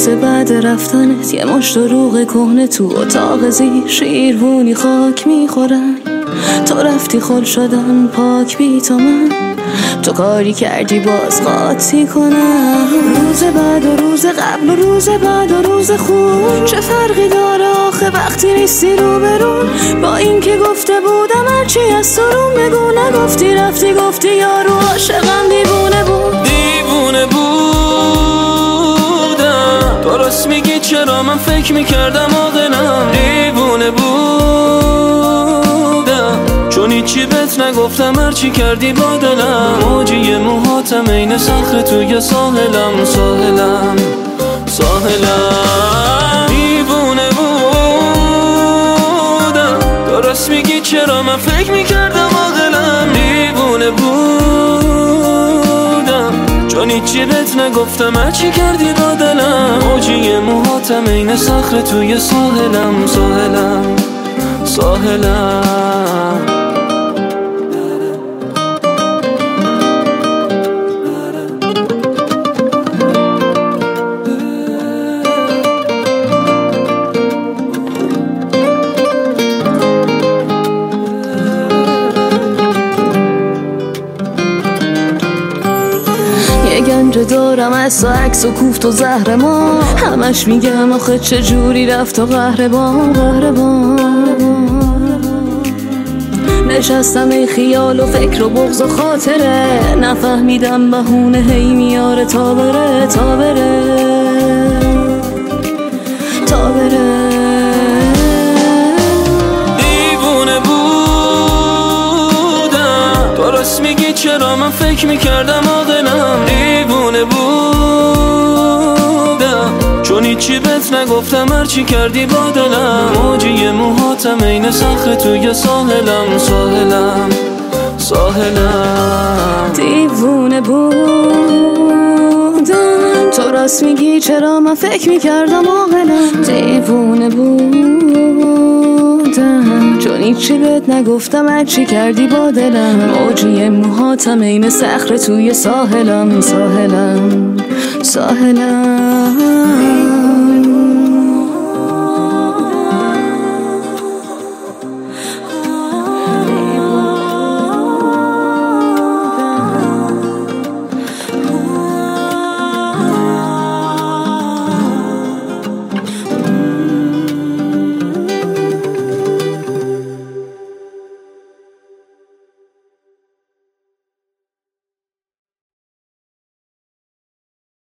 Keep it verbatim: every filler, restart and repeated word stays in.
روز بعد رفتنت یه مشت دروغ کهنه تو اتاق زیر شیروونی خاک میخورن. تو رفتی خل شدن پاک بی تو من، تو کاری کردی باز قاطی کنم. روز بعد و روز قبل و روز بعد و روز خوب چه فرقی داره آخه وقتی نیستی رو برون. با این که گفته بودم هرچی از تو روم بگو، نگفتی رفتی گفتی یارو عاشقم دیوونه بود. دیوونه بودم درست میگی، چرا من فکر میکردم عاقلم. دیوونه بودم چون هیچی بهت نگفتم هرچی کردی با دلم. موجی موهاتم این صخره توی ساحلم ساحلم ساحلم. دیوونه بودم درست میگی، چرا من فکر میکردم عاقلم. دیوونه بودم چون هیچی بهت نگفتم هرچی کردی با دلم. موجی موهاتم این صخره توی ساحلم ساحلم ساحلم. گنج دارم از عکس و کوفت و زهر ما، همش میگم آخه چه جوری رفت و قهربان قهربان. نشستم ای خیال و فکر و بغض و خاطره، نفهمیدم بهونه هی میاره تا بره تا بره تا بره. دیوونه بودم درست میگی، چرا من فکر میکردم عاقلم. دیوونه بودم چون هیچی بهت نگفتم هرچی کردی با دلم. موجی موهاتم این صخره توی ساحلم ساحلم ساحلم. دیوونه بودم تو راست میگی، چرا من فکر میکردم عاقلم. دیوونه بودم چون هیچی بهت نگفتم هرچی کردی با دلم. موجی موهاتم این صخره توی ساحلم ساحلم ساحلم.